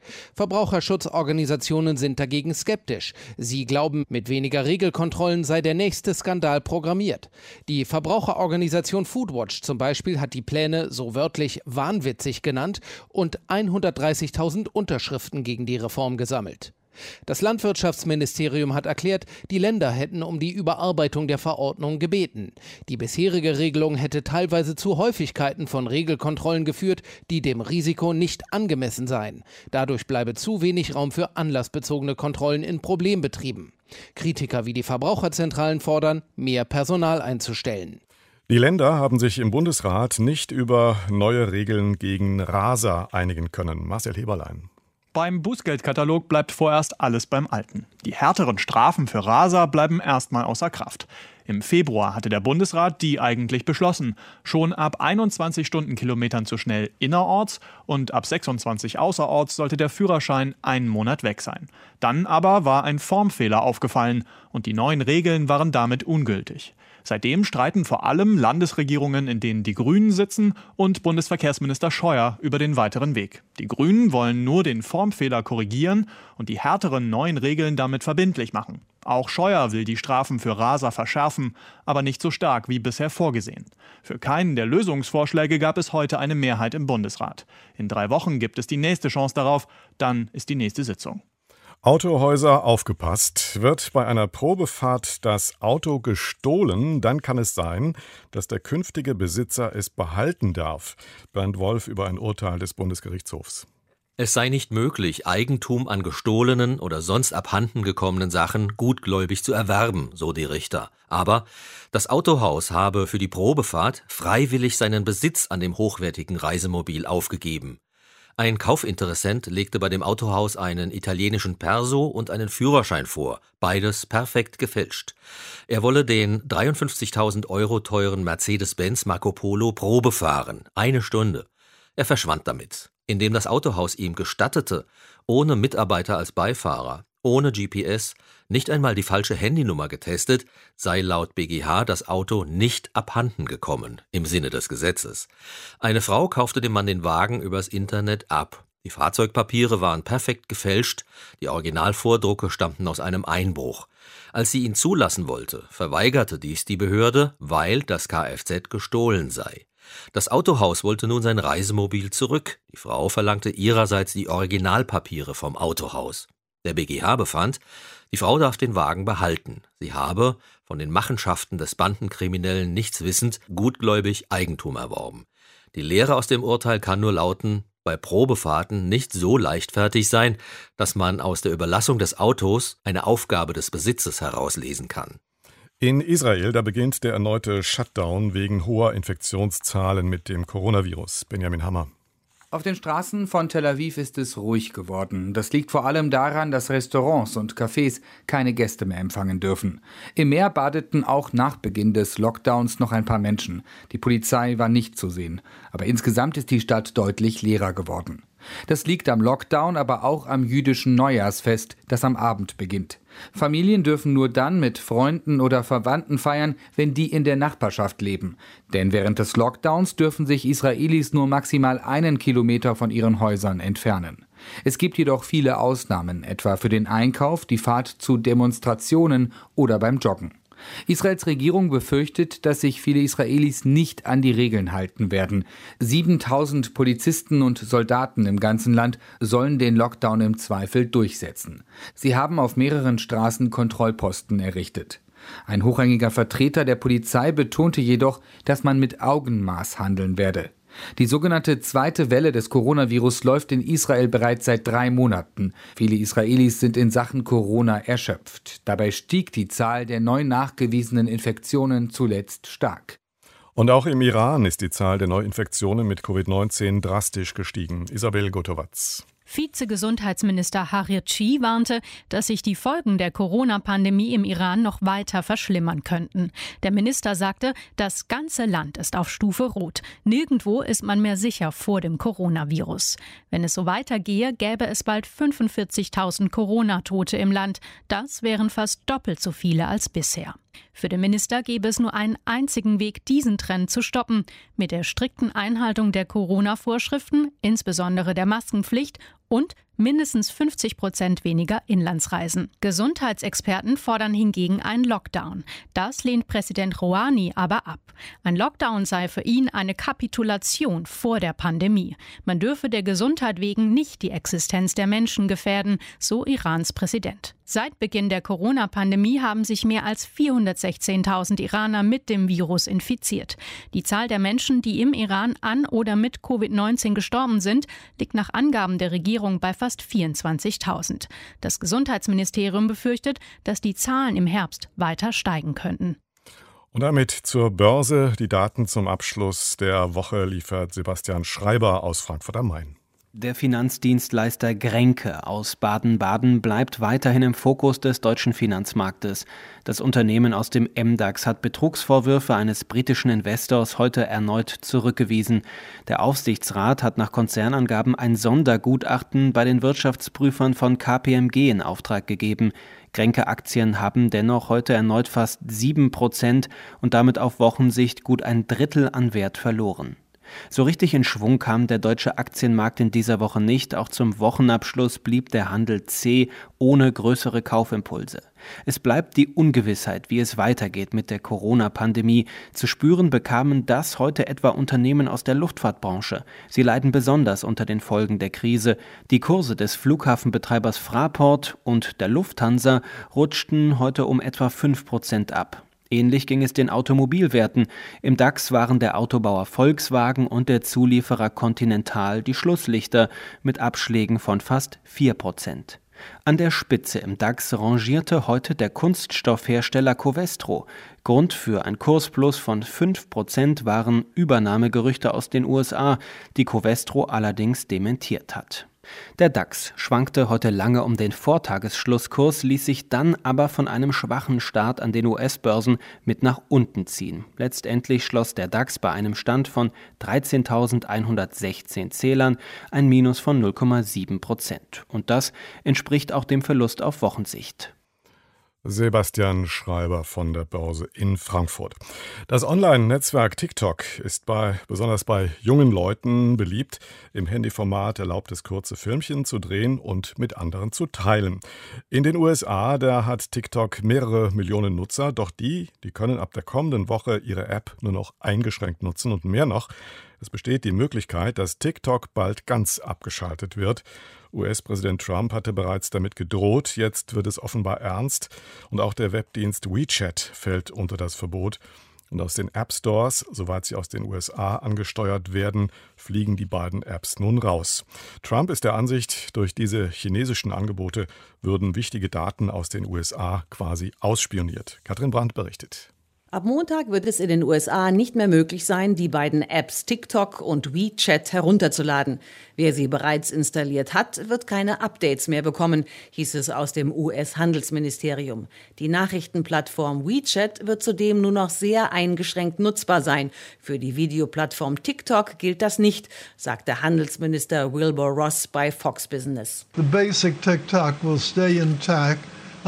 Verbraucherschutzorganisationen sind dagegen skeptisch. Sie glauben, mit weniger Regelkontrollen sei der nächste Skandal programmiert. Die Verbraucherorganisation Foodwatch zum Beispiel hat die Pläne so wörtlich wahnwitzig genannt und 130.000 Unterschriften gegen die Reform gesammelt. Das Landwirtschaftsministerium hat erklärt, die Länder hätten um die Überarbeitung der Verordnung gebeten. Die bisherige Regelung hätte teilweise zu Häufigkeiten von Regelkontrollen geführt, die dem Risiko nicht angemessen seien. Dadurch bleibe zu wenig Raum für anlassbezogene Kontrollen in Problembetrieben. Kritiker wie die Verbraucherzentralen fordern, mehr Personal einzustellen. Die Länder haben sich im Bundesrat nicht über neue Regeln gegen Raser einigen können. Marcel Heberlein. Beim Bußgeldkatalog bleibt vorerst alles beim Alten. Die härteren Strafen für Raser bleiben erstmal außer Kraft. Im Februar hatte der Bundesrat die eigentlich beschlossen. Schon ab 21 Stundenkilometern zu schnell innerorts und ab 26 außerorts sollte der Führerschein einen Monat weg sein. Dann aber war ein Formfehler aufgefallen und die neuen Regeln waren damit ungültig. Seitdem streiten vor allem Landesregierungen, in denen die Grünen sitzen, und Bundesverkehrsminister Scheuer über den weiteren Weg. Die Grünen wollen nur den Formfehler korrigieren und die härteren neuen Regeln damit verbindlich machen. Auch Scheuer will die Strafen für Raser verschärfen, aber nicht so stark wie bisher vorgesehen. Für keinen der Lösungsvorschläge gab es heute eine Mehrheit im Bundesrat. In 3 Wochen gibt es die nächste Chance darauf, dann ist die nächste Sitzung. Autohäuser, aufgepasst. Wird bei einer Probefahrt das Auto gestohlen, dann kann es sein, dass der künftige Besitzer es behalten darf. Bernd Wolf über ein Urteil des Bundesgerichtshofs. Es sei nicht möglich, Eigentum an gestohlenen oder sonst abhanden gekommenen Sachen gutgläubig zu erwerben, so die Richter. Aber das Autohaus habe für die Probefahrt freiwillig seinen Besitz an dem hochwertigen Reisemobil aufgegeben. Ein Kaufinteressent legte bei dem Autohaus einen italienischen Perso und einen Führerschein vor, beides perfekt gefälscht. Er wolle den 53.000 € teuren Mercedes-Benz Marco Polo Probe fahren, 1 Stunde. Er verschwand damit, indem das Autohaus ihm gestattete, ohne Mitarbeiter als Beifahrer, ohne GPS, nicht einmal die falsche Handynummer getestet, sei laut BGH das Auto nicht abhanden gekommen, im Sinne des Gesetzes. Eine Frau kaufte dem Mann den Wagen übers Internet ab. Die Fahrzeugpapiere waren perfekt gefälscht, die Originalvordrucke stammten aus einem Einbruch. Als sie ihn zulassen wollte, verweigerte dies die Behörde, weil das Kfz gestohlen sei. Das Autohaus wollte nun sein Reisemobil zurück. Die Frau verlangte ihrerseits die Originalpapiere vom Autohaus. Der BGH befand, die Frau darf den Wagen behalten. Sie habe, von den Machenschaften des Bandenkriminellen nichts wissend, gutgläubig Eigentum erworben. Die Lehre aus dem Urteil kann nur lauten, bei Probefahrten nicht so leichtfertig sein, dass man aus der Überlassung des Autos eine Aufgabe des Besitzes herauslesen kann. In Israel, da beginnt der erneute Shutdown wegen hoher Infektionszahlen mit dem Coronavirus. Benjamin Hammer. Auf den Straßen von Tel Aviv ist es ruhig geworden. Das liegt vor allem daran, dass Restaurants und Cafés keine Gäste mehr empfangen dürfen. Im Meer badeten auch nach Beginn des Lockdowns noch ein paar Menschen. Die Polizei war nicht zu sehen. Aber insgesamt ist die Stadt deutlich leerer geworden. Das liegt am Lockdown, aber auch am jüdischen Neujahrsfest, das am Abend beginnt. Familien dürfen nur dann mit Freunden oder Verwandten feiern, wenn die in der Nachbarschaft leben. Denn während des Lockdowns dürfen sich Israelis nur maximal 1 Kilometer von ihren Häusern entfernen. Es gibt jedoch viele Ausnahmen, etwa für den Einkauf, die Fahrt zu Demonstrationen oder beim Joggen. Israels Regierung befürchtet, dass sich viele Israelis nicht an die Regeln halten werden. 7.000 Polizisten und Soldaten im ganzen Land sollen den Lockdown im Zweifel durchsetzen. Sie haben auf mehreren Straßen Kontrollposten errichtet. Ein hochrangiger Vertreter der Polizei betonte jedoch, dass man mit Augenmaß handeln werde. Die sogenannte zweite Welle des Coronavirus läuft in Israel bereits seit 3 Monaten. Viele Israelis sind in Sachen Corona erschöpft. Dabei stieg die Zahl der neu nachgewiesenen Infektionen zuletzt stark. Und auch im Iran ist die Zahl der Neuinfektionen mit Covid-19 drastisch gestiegen. Isabel Gotowatz. Vizegesundheitsminister Harirchi warnte, dass sich die Folgen der Corona-Pandemie im Iran noch weiter verschlimmern könnten. Der Minister sagte, das ganze Land ist auf Stufe Rot. Nirgendwo ist man mehr sicher vor dem Coronavirus. Wenn es so weitergehe, gäbe es bald 45.000 Corona-Tote im Land. Das wären fast doppelt so viele als bisher. Für den Minister gäbe es nur einen einzigen Weg, diesen Trend zu stoppen: mit der strikten Einhaltung der Corona-Vorschriften, insbesondere der Maskenpflicht, und mindestens 50% weniger Inlandsreisen. Gesundheitsexperten fordern hingegen einen Lockdown. Das lehnt Präsident Rouhani aber ab. Ein Lockdown sei für ihn eine Kapitulation vor der Pandemie. Man dürfe der Gesundheit wegen nicht die Existenz der Menschen gefährden, so Irans Präsident. Seit Beginn der Corona-Pandemie haben sich mehr als 416.000 Iraner mit dem Virus infiziert. Die Zahl der Menschen, die im Iran an oder mit Covid-19 gestorben sind, liegt nach Angaben der Regierung bei fast 24.000. Das Gesundheitsministerium befürchtet, dass die Zahlen im Herbst weiter steigen könnten. Und damit zur Börse. Die Daten zum Abschluss der Woche liefert Sebastian Schreiber aus Frankfurt am Main. Der Finanzdienstleister Grenke aus Baden-Baden bleibt weiterhin im Fokus des deutschen Finanzmarktes. Das Unternehmen aus dem MDAX hat Betrugsvorwürfe eines britischen Investors heute erneut zurückgewiesen. Der Aufsichtsrat hat nach Konzernangaben ein Sondergutachten bei den Wirtschaftsprüfern von KPMG in Auftrag gegeben. Grenke-Aktien haben dennoch heute erneut fast 7% und damit auf Wochensicht gut ein Drittel an Wert verloren. So richtig in Schwung kam der deutsche Aktienmarkt in dieser Woche nicht. Auch zum Wochenabschluss blieb der Handel zäh, ohne größere Kaufimpulse. Es bleibt die Ungewissheit, wie es weitergeht mit der Corona-Pandemie. Zu spüren bekamen das heute etwa Unternehmen aus der Luftfahrtbranche. Sie leiden besonders unter den Folgen der Krise. Die Kurse des Flughafenbetreibers Fraport und der Lufthansa rutschten heute um etwa 5% ab. Ähnlich ging es den Automobilwerten. Im DAX waren der Autobauer Volkswagen und der Zulieferer Continental die Schlusslichter mit Abschlägen von fast 4%. An der Spitze im DAX rangierte heute der Kunststoffhersteller Covestro. Grund für ein Kursplus von 5% waren Übernahmegerüchte aus den USA, die Covestro allerdings dementiert hat. Der DAX schwankte heute lange um den Vortagesschlusskurs, ließ sich dann aber von einem schwachen Start an den US-Börsen mit nach unten ziehen. Letztendlich schloss der DAX bei einem Stand von 13.116 Zählern, ein Minus von 0,7%. Und das entspricht auch dem Verlust auf Wochensicht. Sebastian Schreiber von der Börse in Frankfurt. Das Online-Netzwerk TikTok ist besonders bei jungen Leuten beliebt. Im Handyformat erlaubt es kurze Filmchen zu drehen und mit anderen zu teilen. In den USA, da hat TikTok mehrere Millionen Nutzer, doch die können ab der kommenden Woche ihre App nur noch eingeschränkt nutzen und mehr noch. Es besteht die Möglichkeit, dass TikTok bald ganz abgeschaltet wird. US-Präsident Trump hatte bereits damit gedroht, jetzt wird es offenbar ernst. Und auch der Webdienst WeChat fällt unter das Verbot. Und aus den App-Stores, soweit sie aus den USA angesteuert werden, fliegen die beiden Apps nun raus. Trump ist der Ansicht, durch diese chinesischen Angebote würden wichtige Daten aus den USA quasi ausspioniert. Katrin Brandt berichtet. Ab Montag wird es in den USA nicht mehr möglich sein, die beiden Apps TikTok und WeChat herunterzuladen. Wer sie bereits installiert hat, wird keine Updates mehr bekommen, hieß es aus dem US-Handelsministerium. Die Nachrichtenplattform WeChat wird zudem nur noch sehr eingeschränkt nutzbar sein. Für die Videoplattform TikTok gilt das nicht, sagte Handelsminister Wilbur Ross bei Fox Business. The basic TikTok will stay intact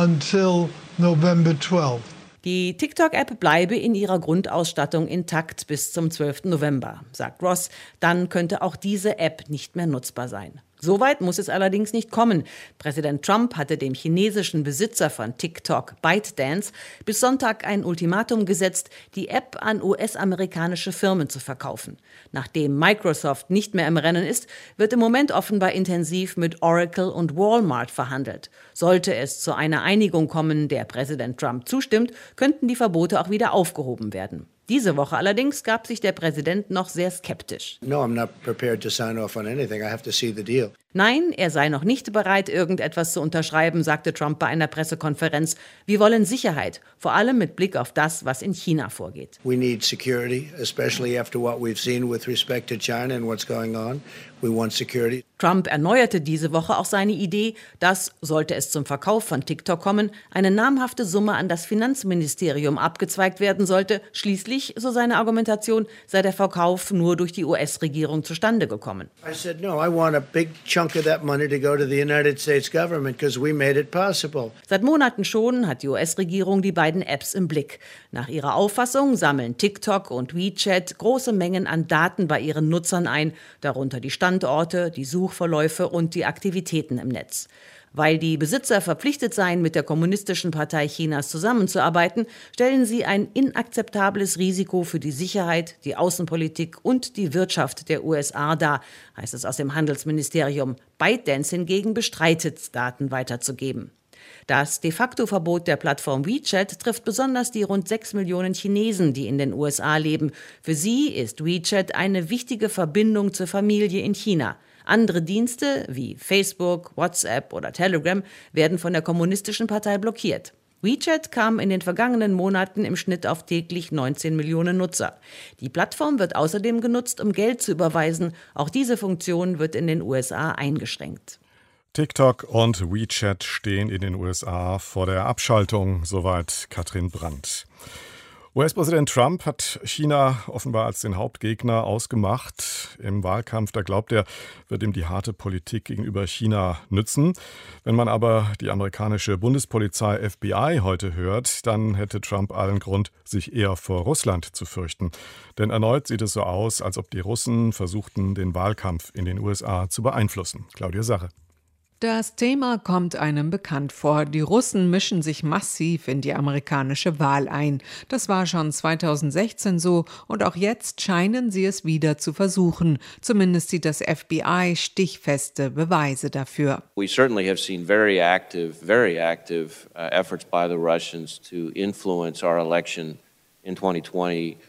until November 12th. Die TikTok-App bleibe in ihrer Grundausstattung intakt bis zum 12. November, sagt Ross. Dann könnte auch diese App nicht mehr nutzbar sein. Soweit muss es allerdings nicht kommen. Präsident Trump hatte dem chinesischen Besitzer von TikTok, ByteDance, bis Sonntag ein Ultimatum gesetzt, die App an US-amerikanische Firmen zu verkaufen. Nachdem Microsoft nicht mehr im Rennen ist, wird im Moment offenbar intensiv mit Oracle und Walmart verhandelt. Sollte es zu einer Einigung kommen, der Präsident Trump zustimmt, könnten die Verbote auch wieder aufgehoben werden. Diese Woche allerdings gab sich der Präsident noch sehr skeptisch. No, I'm not prepared to sign off on anything. I have to see the deal. Nein, er sei noch nicht bereit, irgendetwas zu unterschreiben, sagte Trump bei einer Pressekonferenz. Wir wollen Sicherheit, vor allem mit Blick auf das, was in China vorgeht. We need security, especially after what we've seen with respect to China and what's going on. We want security. Trump erneuerte diese Woche auch seine Idee, dass, sollte es zum Verkauf von TikTok kommen, eine namhafte Summe an das Finanzministerium abgezweigt werden sollte. Schließlich, so seine Argumentation, sei der Verkauf nur durch die US-Regierung zustande gekommen. I said, no, I want a big chunk of that money to go to the United States government because we made it possible. Seit Monaten schon hat die US-Regierung die beiden Apps im Blick. Nach ihrer Auffassung sammeln TikTok und WeChat große Mengen an Daten bei ihren Nutzern ein, darunter die Standorte, die Suchverläufe und die Aktivitäten im Netz. Weil die Besitzer verpflichtet seien, mit der Kommunistischen Partei Chinas zusammenzuarbeiten, stellen sie ein inakzeptables Risiko für die Sicherheit, die Außenpolitik und die Wirtschaft der USA dar, heißt es aus dem Handelsministerium. ByteDance hingegen bestreitet, Daten weiterzugeben. Das De-facto-Verbot der Plattform WeChat trifft besonders die rund 6 Millionen Chinesen, die in den USA leben. Für sie ist WeChat eine wichtige Verbindung zur Familie in China. Andere Dienste wie Facebook, WhatsApp oder Telegram werden von der Kommunistischen Partei blockiert. WeChat kam in den vergangenen Monaten im Schnitt auf täglich 19 Millionen Nutzer. Die Plattform wird außerdem genutzt, um Geld zu überweisen. Auch diese Funktion wird in den USA eingeschränkt. TikTok und WeChat stehen in den USA vor der Abschaltung, soweit Katrin Brandt. US-Präsident Trump hat China offenbar als den Hauptgegner ausgemacht im Wahlkampf. Da glaubt er, wird ihm die harte Politik gegenüber China nützen. Wenn man aber die amerikanische Bundespolizei FBI heute hört, dann hätte Trump allen Grund, sich eher vor Russland zu fürchten. Denn erneut sieht es so aus, als ob die Russen versuchten, den Wahlkampf in den USA zu beeinflussen. Claudia Sache. Das Thema kommt einem bekannt vor. Die Russen mischen sich massiv in die amerikanische Wahl ein. Das war schon 2016 so und auch jetzt scheinen sie es wieder zu versuchen. Zumindest sieht das FBI stichfeste Beweise dafür. We certainly have seen very active efforts by the Russians to influence our election in 2020.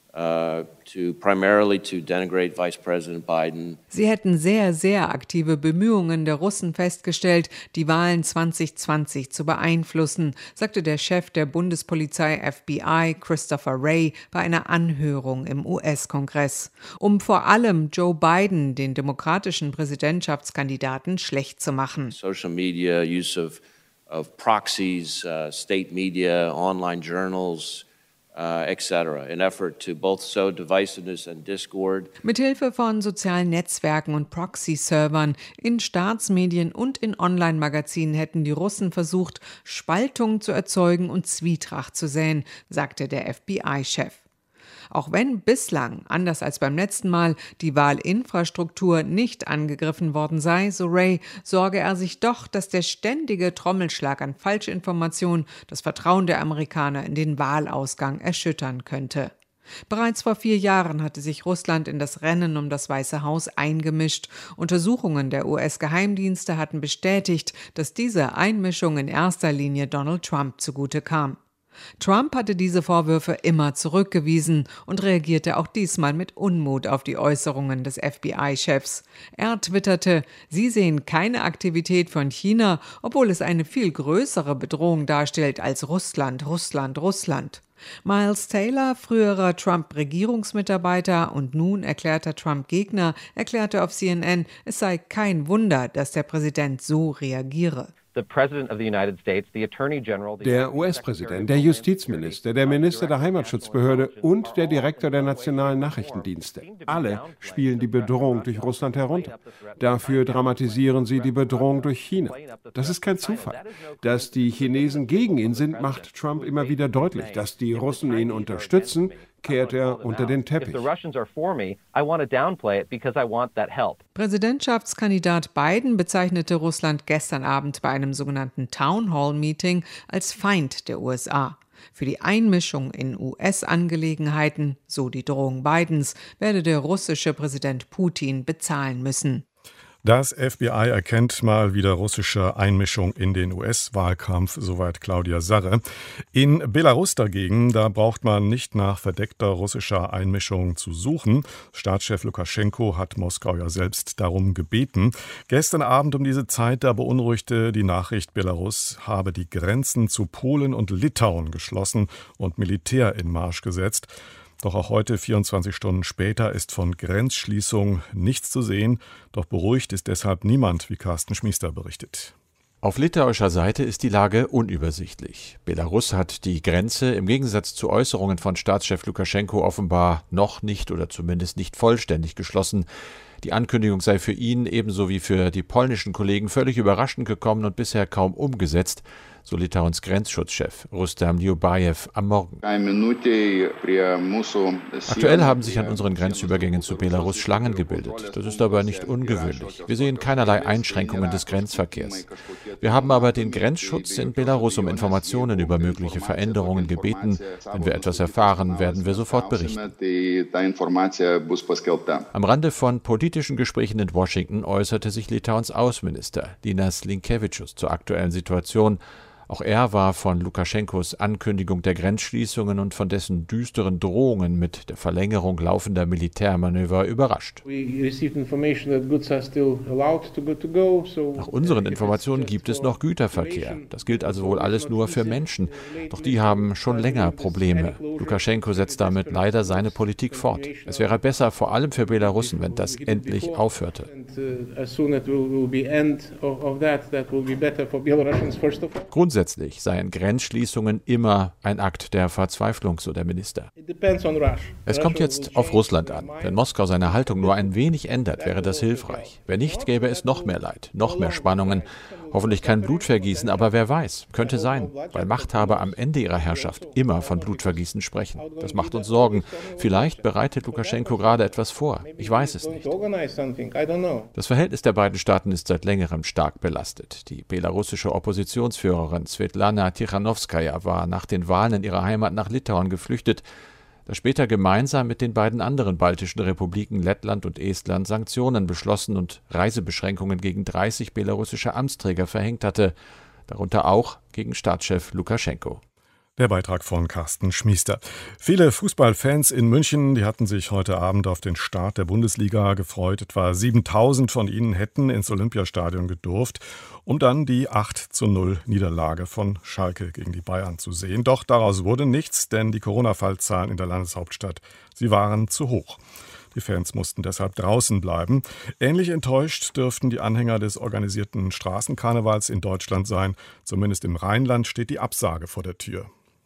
Primarily to denigrate Vice President Biden. Sie hätten sehr aktive Bemühungen der Russen festgestellt, die Wahlen 2020 zu beeinflussen, sagte der Chef der Bundespolizei FBI, Christopher Wray, bei einer Anhörung im US-Kongress, um vor allem Joe Biden, den demokratischen Präsidentschaftskandidaten, schlecht zu machen. Social media, use of proxies, state media, online journals, etc. An effort to both sow divisiveness and discord. Mithilfe von sozialen Netzwerken und Proxy-Servern in Staatsmedien und in Online-Magazinen hätten die Russen versucht, Spaltung zu erzeugen und Zwietracht zu säen, sagte der FBI-Chef. Auch wenn bislang, anders als beim letzten Mal, die Wahlinfrastruktur nicht angegriffen worden sei, so Wray, sorge er sich doch, dass der ständige Trommelschlag an Falschinformationen das Vertrauen der Amerikaner in den Wahlausgang erschüttern könnte. Bereits vor 4 Jahren hatte sich Russland in das Rennen um das Weiße Haus eingemischt. Untersuchungen der US-Geheimdienste hatten bestätigt, dass diese Einmischung in erster Linie Donald Trump zugute kam. Trump hatte diese Vorwürfe immer zurückgewiesen und reagierte auch diesmal mit Unmut auf die Äußerungen des FBI-Chefs. Er twitterte, sie sehen keine Aktivität von China, obwohl es eine viel größere Bedrohung darstellt als Russland. Miles Taylor, früherer Trump-Regierungsmitarbeiter und nun erklärter Trump-Gegner, erklärte auf CNN, es sei kein Wunder, dass der Präsident so reagiere. Der US-Präsident, der Justizminister, der Minister der Heimatschutzbehörde und der Direktor der nationalen Nachrichtendienste. Alle spielen die Bedrohung durch Russland herunter. Dafür dramatisieren sie die Bedrohung durch China. Das ist kein Zufall. Dass die Chinesen gegen ihn sind, macht Trump immer wieder deutlich. Dass die Russen ihn unterstützen, kehrt er unter den Teppich. Präsidentschaftskandidat Biden bezeichnete Russland gestern Abend bei einem sogenannten Town Hall Meeting als Feind der USA. Für die Einmischung in US-Angelegenheiten, so die Drohung Bidens, werde der russische Präsident Putin bezahlen müssen. Das FBI erkennt mal wieder russische Einmischung in den US-Wahlkampf, soweit Claudia Sarre. In Belarus dagegen, da braucht man nicht nach verdeckter russischer Einmischung zu suchen. Staatschef Lukaschenko hat Moskau ja selbst darum gebeten. Gestern Abend um diese Zeit, da beunruhigte die Nachricht, Belarus habe die Grenzen zu Polen und Litauen geschlossen und Militär in Marsch gesetzt. Doch auch heute, 24 Stunden später, ist von Grenzschließung nichts zu sehen. Doch beruhigt ist deshalb niemand, wie Carsten Schmiester berichtet. Auf litauischer Seite ist die Lage unübersichtlich. Belarus hat die Grenze im Gegensatz zu Äußerungen von Staatschef Lukaschenko offenbar noch nicht oder zumindest nicht vollständig geschlossen. Die Ankündigung sei für ihn ebenso wie für die polnischen Kollegen völlig überraschend gekommen und bisher kaum umgesetzt, so Litauens Grenzschutzchef Rustam Liubajew am Morgen. Aktuell haben sich an unseren Grenzübergängen zu Belarus Schlangen gebildet. Das ist aber nicht ungewöhnlich. Wir sehen keinerlei Einschränkungen des Grenzverkehrs. Wir haben aber den Grenzschutz in Belarus um Informationen über mögliche Veränderungen gebeten. Wenn wir etwas erfahren, werden wir sofort berichten. Am Rande von politischen Gesprächen in Washington äußerte sich Litauens Außenminister Linas Linkevičius zur aktuellen Situation. Auch er war von Lukaschenkos Ankündigung der Grenzschließungen und von dessen düsteren Drohungen mit der Verlängerung laufender Militärmanöver überrascht. Nach unseren Informationen gibt es noch Güterverkehr. Das gilt also wohl alles nur für Menschen. Doch die haben schon länger Probleme. Lukaschenko setzt damit leider seine Politik fort. Es wäre besser, vor allem für Belarussen, wenn das endlich aufhörte. Grundsätzlich Grundsätzlich seien Grenzschließungen immer ein Akt der Verzweiflung, so der Minister. Es kommt jetzt auf Russland an. Wenn Moskau seine Haltung nur ein wenig ändert, wäre das hilfreich. Wenn nicht, gäbe es noch mehr Leid, noch mehr Spannungen. Hoffentlich kein Blutvergießen, aber wer weiß, könnte sein, weil Machthaber am Ende ihrer Herrschaft immer von Blutvergießen sprechen. Das macht uns Sorgen. Vielleicht bereitet Lukaschenko gerade etwas vor. Ich weiß es nicht. Das Verhältnis der beiden Staaten ist seit längerem stark belastet. Die belarussische Oppositionsführerin Svetlana Tichanowskaja war nach den Wahlen in ihrer Heimat nach Litauen geflüchtet, das später gemeinsam mit den beiden anderen baltischen Republiken Lettland und Estland Sanktionen beschlossen und Reisebeschränkungen gegen 30 belarussische Amtsträger verhängt hatte, darunter auch gegen Staatschef Lukaschenko. Der Beitrag von Carsten Schmiester. Viele Fußballfans in München, die hatten sich heute Abend auf den Start der Bundesliga gefreut. Etwa 7.000 von ihnen hätten ins Olympiastadion gedurft, um dann die 8:0 Niederlage von Schalke gegen die Bayern zu sehen. Doch daraus wurde nichts, denn die Corona-Fallzahlen in der Landeshauptstadt, sie waren zu hoch. Die Fans mussten deshalb draußen bleiben. Ähnlich enttäuscht dürften die Anhänger des organisierten Straßenkarnevals in Deutschland sein. Zumindest im Rheinland steht die Absage vor der Tür.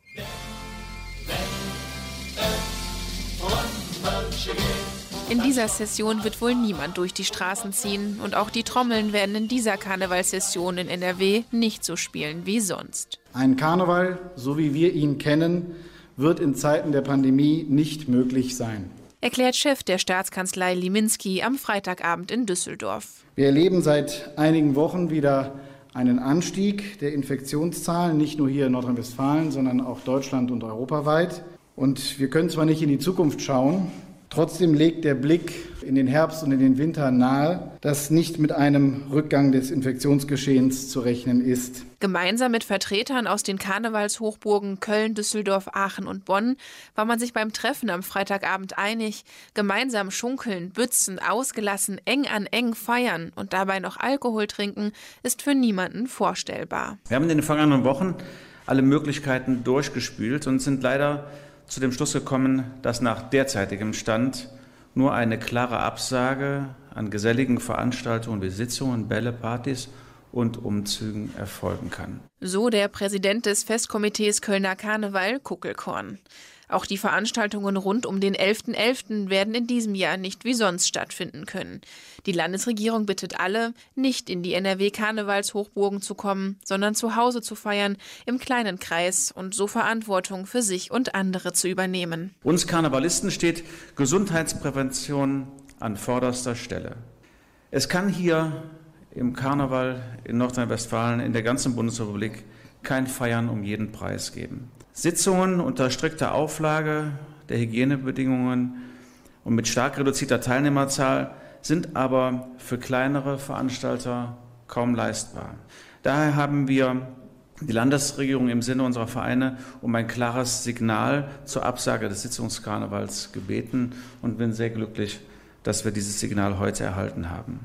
In dieser Session wird wohl niemand durch die Straßen ziehen und auch die Trommeln werden in dieser Karnevalssession in NRW nicht so spielen wie sonst. Ein Karneval, so wie wir ihn kennen, wird in Zeiten der Pandemie nicht möglich sein, erklärt Chef der Staatskanzlei Liminski am Freitagabend in Düsseldorf. Wir erleben seit einigen Wochen wieder einen Anstieg der Infektionszahlen, nicht nur hier in Nordrhein-Westfalen, sondern auch deutschland- und europaweit. Und wir können zwar nicht in die Zukunft schauen, trotzdem legt der Blick in den Herbst und in den Winter nahe, dass nicht mit einem Rückgang des Infektionsgeschehens zu rechnen ist. Gemeinsam mit Vertretern aus den Karnevalshochburgen Köln, Düsseldorf, Aachen und Bonn war man sich beim Treffen am Freitagabend einig, gemeinsam schunkeln, bützen, ausgelassen, eng an eng feiern und dabei noch Alkohol trinken, ist für niemanden vorstellbar. Wir haben in den vergangenen Wochen alle Möglichkeiten durchgespielt und sind leider zu dem Schluss gekommen, dass nach derzeitigem Stand nur eine klare Absage an geselligen Veranstaltungen wie Sitzungen, Bälle, Partys und Umzügen erfolgen kann. So der Präsident des Festkomitees Kölner Karneval, Kuckelkorn. Auch die Veranstaltungen rund um den 11.11. werden in diesem Jahr nicht wie sonst stattfinden können. Die Landesregierung bittet alle, nicht in die NRW-Karnevalshochburgen zu kommen, sondern zu Hause zu feiern, im kleinen Kreis und so Verantwortung für sich und andere zu übernehmen. Uns Karnevalisten steht Gesundheitsprävention an vorderster Stelle. Es kann hier im Karneval in Nordrhein-Westfalen, in der ganzen Bundesrepublik, kein Feiern um jeden Preis geben. Sitzungen unter strikter Auflage der Hygienebedingungen und mit stark reduzierter Teilnehmerzahl sind aber für kleinere Veranstalter kaum leistbar. Daher haben wir die Landesregierung im Sinne unserer Vereine um ein klares Signal zur Absage des Sitzungskarnevals gebeten und bin sehr glücklich, dass wir dieses Signal heute erhalten haben.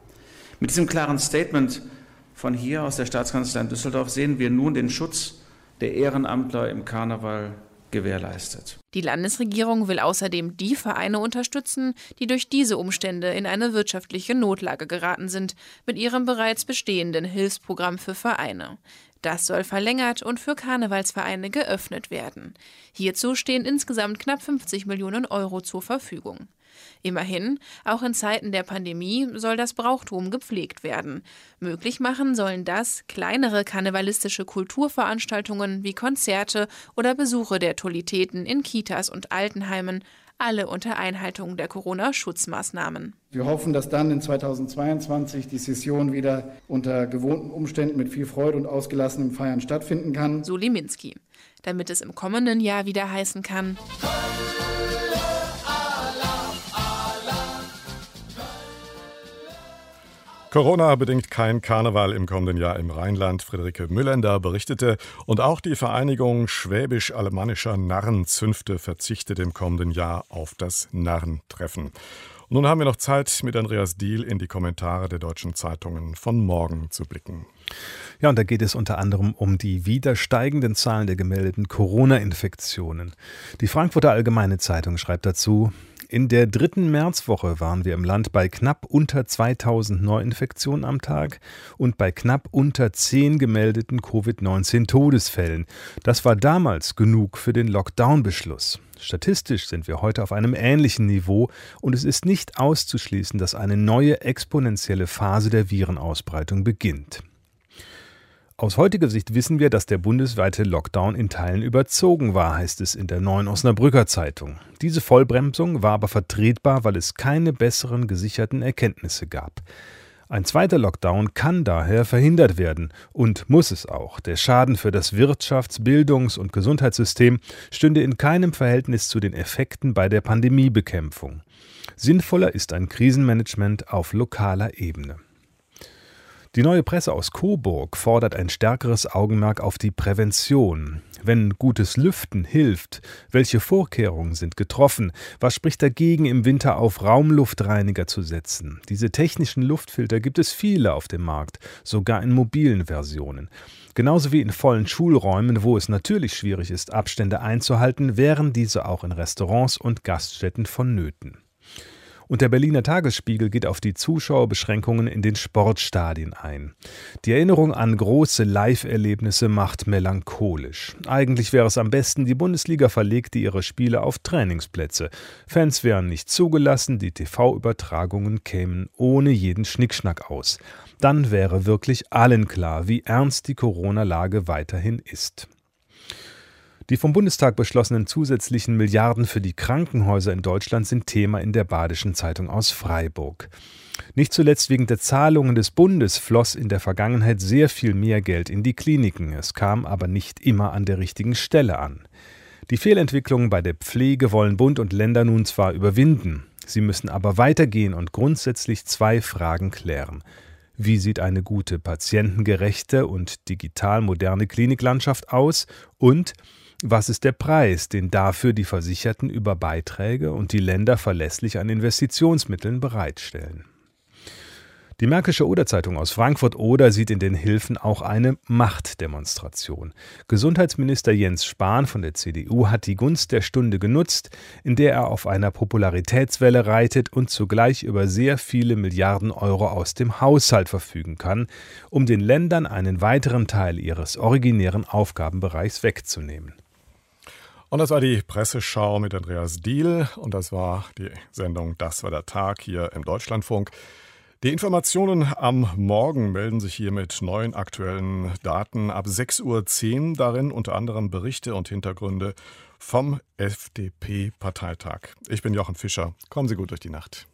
Mit diesem klaren Statement von hier aus der Staatskanzlei in Düsseldorf sehen wir nun den Schutz der Ehrenamtler im Karneval gewährleistet. Die Landesregierung will außerdem die Vereine unterstützen, die durch diese Umstände in eine wirtschaftliche Notlage geraten sind, mit ihrem bereits bestehenden Hilfsprogramm für Vereine. Das soll verlängert und für Karnevalsvereine geöffnet werden. Hierzu stehen insgesamt knapp 50 Millionen Euro zur Verfügung. Immerhin, auch in Zeiten der Pandemie soll das Brauchtum gepflegt werden. Möglich machen sollen das kleinere karnevalistische Kulturveranstaltungen wie Konzerte oder Besuche der Tolitäten in Kitas und Altenheimen, alle unter Einhaltung der Corona-Schutzmaßnahmen. Wir hoffen, dass dann in 2022 die Session wieder unter gewohnten Umständen mit viel Freude und ausgelassenem Feiern stattfinden kann. So Liminski. Damit es im kommenden Jahr wieder heißen kann: Corona bedingt kein Karneval im kommenden Jahr im Rheinland. Friederike Müllender berichtete. Und auch die Vereinigung Schwäbisch-Alemannischer Narrenzünfte verzichtet im kommenden Jahr auf das Narrentreffen. Und nun haben wir noch Zeit, mit Andreas Diehl in die Kommentare der deutschen Zeitungen von morgen zu blicken. Ja, und da geht es unter anderem um die wieder steigenden Zahlen der gemeldeten Corona-Infektionen. Die Frankfurter Allgemeine Zeitung schreibt dazu: In der 3. Märzwoche waren wir im Land bei knapp unter 2000 Neuinfektionen am Tag und bei knapp unter 10 gemeldeten Covid-19-Todesfällen. Das war damals genug für den Lockdown-Beschluss. Statistisch sind wir heute auf einem ähnlichen Niveau und es ist nicht auszuschließen, dass eine neue exponentielle Phase der Virenausbreitung beginnt. Aus heutiger Sicht wissen wir, dass der bundesweite Lockdown in Teilen überzogen war, heißt es in der Neuen Osnabrücker Zeitung. Diese Vollbremsung war aber vertretbar, weil es keine besseren gesicherten Erkenntnisse gab. Ein zweiter Lockdown kann daher verhindert werden und muss es auch. Der Schaden für das Wirtschafts-, Bildungs- und Gesundheitssystem stünde in keinem Verhältnis zu den Effekten bei der Pandemiebekämpfung. Sinnvoller ist ein Krisenmanagement auf lokaler Ebene. Die Neue Presse aus Coburg fordert ein stärkeres Augenmerk auf die Prävention. Wenn gutes Lüften hilft, welche Vorkehrungen sind getroffen? Was spricht dagegen, im Winter auf Raumluftreiniger zu setzen? Diese technischen Luftfilter gibt es viele auf dem Markt, sogar in mobilen Versionen. Genauso wie in vollen Schulräumen, wo es natürlich schwierig ist, Abstände einzuhalten, wären diese auch in Restaurants und Gaststätten vonnöten. Und der Berliner Tagesspiegel geht auf die Zuschauerbeschränkungen in den Sportstadien ein. Die Erinnerung an große Live-Erlebnisse macht melancholisch. Eigentlich wäre es am besten, die Bundesliga verlegte ihre Spiele auf Trainingsplätze. Fans wären nicht zugelassen, die TV-Übertragungen kämen ohne jeden Schnickschnack aus. Dann wäre wirklich allen klar, wie ernst die Corona-Lage weiterhin ist. Die vom Bundestag beschlossenen zusätzlichen Milliarden für die Krankenhäuser in Deutschland sind Thema in der Badischen Zeitung aus Freiburg. Nicht zuletzt wegen der Zahlungen des Bundes floss in der Vergangenheit sehr viel mehr Geld in die Kliniken. Es kam aber nicht immer an der richtigen Stelle an. Die Fehlentwicklungen bei der Pflege wollen Bund und Länder nun zwar überwinden. Sie müssen aber weitergehen und grundsätzlich 2 Fragen klären. Wie sieht eine gute, patientengerechte und digital moderne Kliniklandschaft aus? Und was ist der Preis, den dafür die Versicherten über Beiträge und die Länder verlässlich an Investitionsmitteln bereitstellen? Die Märkische Oder-Zeitung aus Frankfurt-Oder sieht in den Hilfen auch eine Machtdemonstration. Gesundheitsminister Jens Spahn von der CDU hat die Gunst der Stunde genutzt, in der er auf einer Popularitätswelle reitet und zugleich über sehr viele Milliarden Euro aus dem Haushalt verfügen kann, um den Ländern einen weiteren Teil ihres originären Aufgabenbereichs wegzunehmen. Und das war die Presseschau mit Andreas Diehl und das war die Sendung Das war der Tag hier im Deutschlandfunk. Die Informationen am Morgen melden sich hier mit neuen aktuellen Daten ab 6:10 Uhr, darin unter anderem Berichte und Hintergründe vom FDP-Parteitag. Ich bin Jochen Fischer. Kommen Sie gut durch die Nacht.